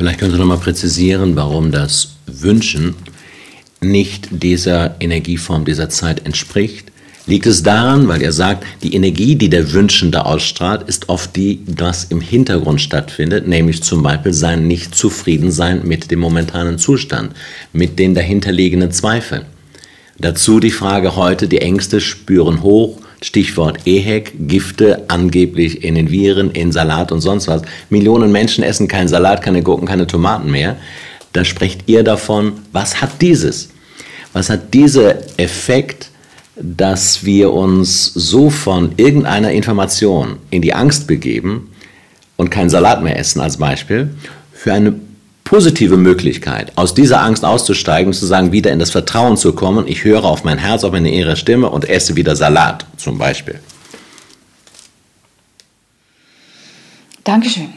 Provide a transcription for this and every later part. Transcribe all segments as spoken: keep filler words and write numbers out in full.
Vielleicht können Sie noch mal präzisieren, warum das Wünschen nicht dieser Energieform dieser Zeit entspricht. Liegt es daran, weil er sagt, die Energie, die der Wünschende ausstrahlt, ist oft die, was im Hintergrund stattfindet, nämlich zum Beispiel sein Nicht-Zufriedensein mit dem momentanen Zustand, mit den dahinterliegenden Zweifeln. Dazu die Frage heute, die Ängste spüren hoch, Stichwort E H E C, Gifte angeblich in den Viren, in Salat und sonst was. Millionen Menschen essen keinen Salat, keine Gurken, keine Tomaten mehr. Da sprecht ihr davon, was hat dieses? Was hat dieser Effekt, dass wir uns so von irgendeiner Information in die Angst begeben und keinen Salat mehr essen als Beispiel, für eine positive Möglichkeit, aus dieser Angst auszusteigen, zu sagen, wieder in das Vertrauen zu kommen, ich höre auf mein Herz, auf meine innere Stimme und esse wieder Salat zum Beispiel. Dankeschön.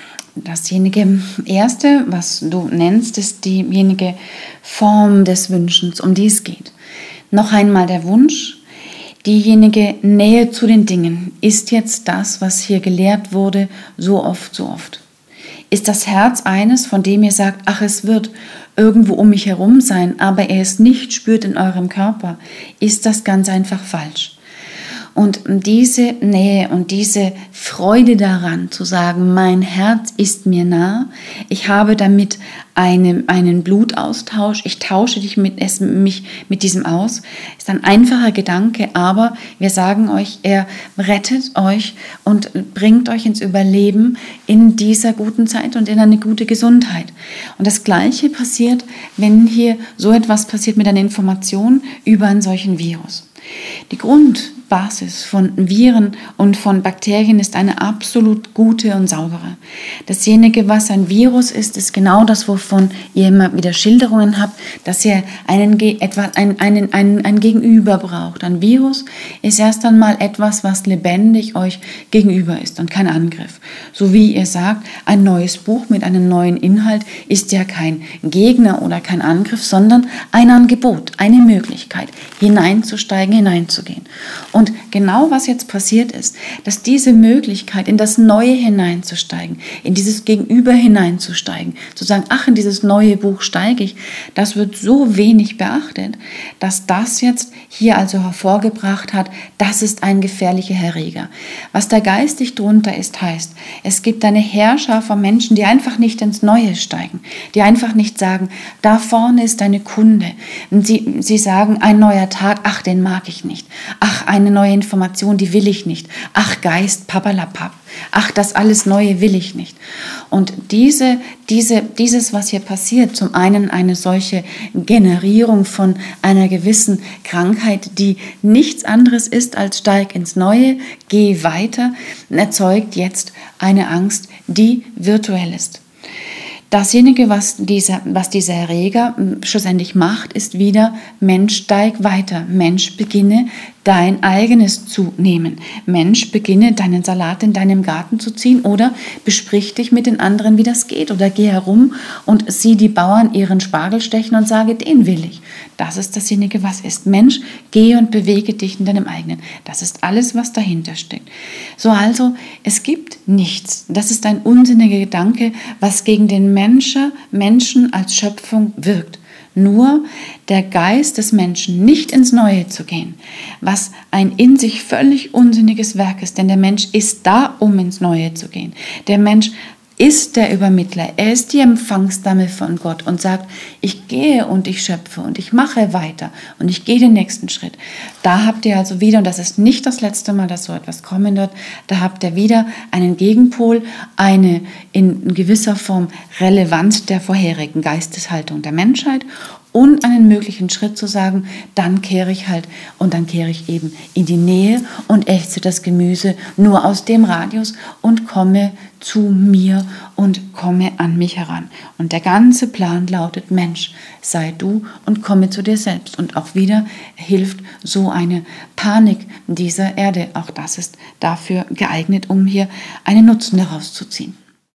Dasjenige Erste, was du nennst, ist diejenige Form des Wünschens, um die es geht. Noch einmal der Wunsch, diejenige Nähe zu den Dingen, ist jetzt das, was hier gelehrt wurde, so oft, so oft. Ist das Herz eines, von dem ihr sagt, ach, es wird irgendwo um mich herum sein, aber er es nicht spürt in eurem Körper, ist das ganz einfach falsch. Und diese Nähe und diese Freude daran, zu sagen, mein Herz ist mir nah, ich habe damit eine, einen Blutaustausch, ich tausche dich mit, es, mich mit diesem aus, ist ein einfacher Gedanke, aber wir sagen euch, er rettet euch und bringt euch ins Überleben in dieser guten Zeit und in eine gute Gesundheit. Und das Gleiche passiert, wenn hier so etwas passiert mit einer Information über einen solchen Virus. Die Grundbasis von Viren und von Bakterien ist eine absolut gute und saubere. Dasjenige, was ein Virus ist, ist genau das, wovon ihr immer wieder Schilderungen habt, dass ihr einen, etwa, einen, einen, einen, einen Gegenüber braucht. Ein Virus ist erst einmal etwas, was lebendig euch gegenüber ist und kein Angriff. So wie ihr sagt, ein neues Buch mit einem neuen Inhalt ist ja kein Gegner oder kein Angriff, sondern ein Angebot, eine Möglichkeit, hineinzusteigen, hineinzugehen. Und genau was jetzt passiert ist, dass diese Möglichkeit, in das Neue hineinzusteigen, in dieses Gegenüber hineinzusteigen, zu sagen, ach, in dieses neue Buch steige ich, das wird so wenig beachtet, dass das jetzt hier also hervorgebracht hat, das ist ein gefährlicher Erreger. Was da geistig drunter ist, heißt, es gibt eine Heerschar von Menschen, die einfach nicht ins Neue steigen, die einfach nicht sagen, da vorne ist eine Kunde. Und sie, sie sagen, ein neuer Tag, ach, den mag ich nicht. Ach, eine neue Information, die will ich nicht. Ach, Geist, papalapap. Ach, das alles Neue will ich nicht. Und diese, diese, dieses, was hier passiert, zum einen eine solche Generierung von einer gewissen Krankheit, die nichts anderes ist als steig ins Neue, geh weiter, erzeugt jetzt eine Angst, die virtuell ist. Dasjenige, was dieser, was dieser Erreger schlussendlich macht, ist wieder, Mensch, steig weiter. Mensch, beginne dein eigenes zu nehmen. Mensch, beginne deinen Salat in deinem Garten zu ziehen oder besprich dich mit den anderen, wie das geht. Oder geh herum und sieh die Bauern ihren Spargel stechen und sage, den will ich. Das ist dasjenige, was ist. Mensch, geh und bewege dich in deinem eigenen. Das ist alles, was dahinter steckt. So also, es gibt nichts. Das ist ein unsinniger Gedanke, was gegen den Menschen, Menschen als Schöpfung wirkt. Nur der Geist des Menschen, nicht ins Neue zu gehen, was ein in sich völlig unsinniges Werk ist, denn der Mensch ist da, um ins Neue zu gehen. Der Mensch ist der Übermittler, er ist die Empfangsdame von Gott und sagt, ich gehe und ich schöpfe und ich mache weiter und ich gehe den nächsten Schritt. Da habt ihr also wieder, und das ist nicht das letzte Mal, dass so etwas kommen wird, da habt ihr wieder einen Gegenpol, eine in gewisser Form Relevanz der vorherigen Geisteshaltung der Menschheit und einen möglichen Schritt zu sagen, dann kehre ich halt und dann kehre ich eben in die Nähe und ächze das Gemüse nur aus dem Radius und komme zu mir und komme an mich heran. Und der ganze Plan lautet, Mensch, sei du und komme zu dir selbst. Und auch wieder hilft so eine Panik dieser Erde. Auch das ist dafür geeignet, um hier einen Nutzen daraus zu ziehen.